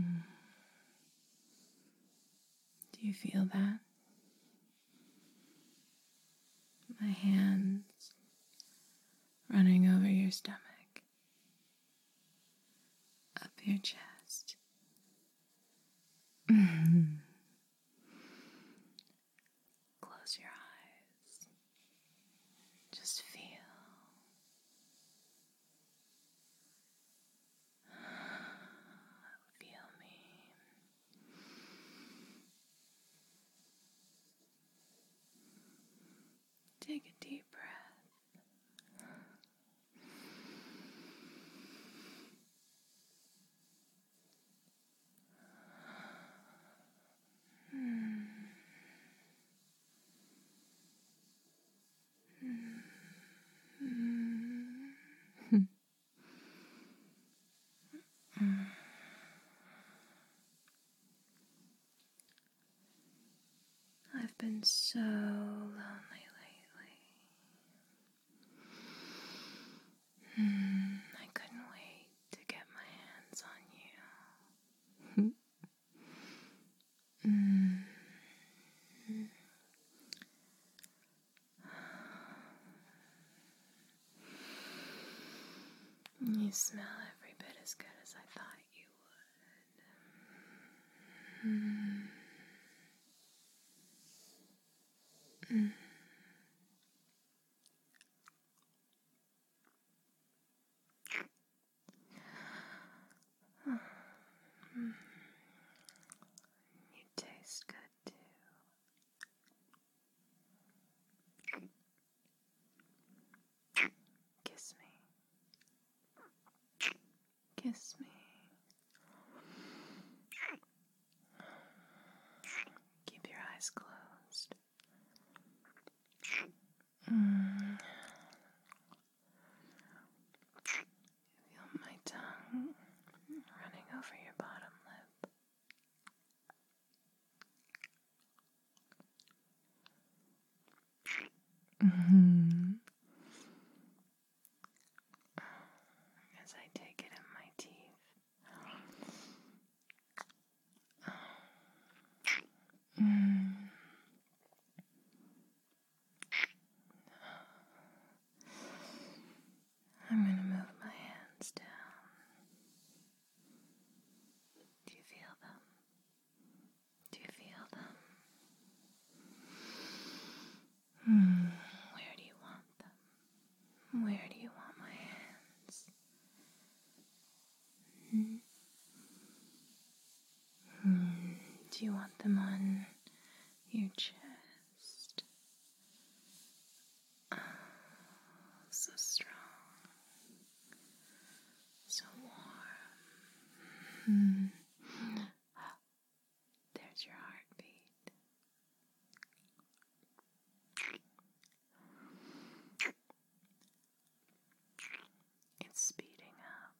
Do you feel that? My hands running over your stomach, up your chest. Close your eyes. Just feel. Feel me. Take a deep breath. I've been so lonely lately. I couldn't wait to get my hands on you. You smell every bit as good as I thought you would. You taste good too. Kiss me. Kiss me. Keep your eyes closed. Feel my tongue running over your bottom lip. As I take it in my teeth. I'm going to move my hands down. Do you feel them? Do you feel them? Where do you want them? Where do you want my hands? Do you want them on your chest? Oh, so strong. So warm. There's your heartbeat. It's speeding up.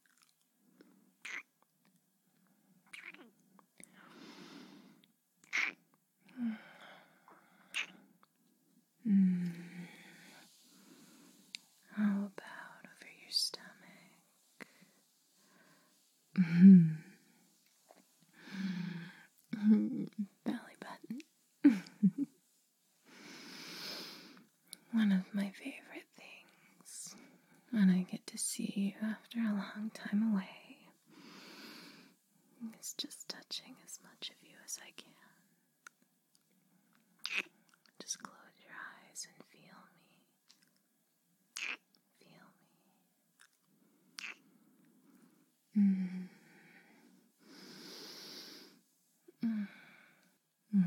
How about over your stomach? Belly button. One of my favorite things when I get to see you after a long time away is just touching as much of you as I can. Just close your eyes and feel me. Feel me.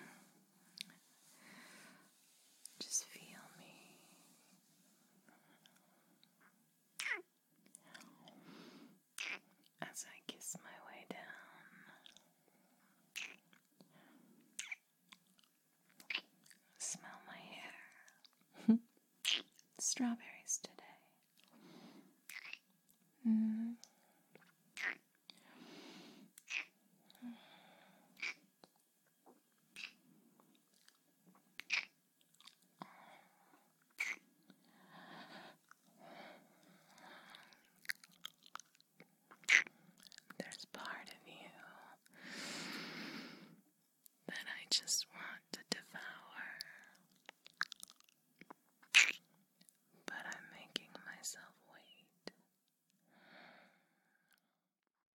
Just feel me. As I kiss my way down. Smell my hair. Strawberries today. There's part of you just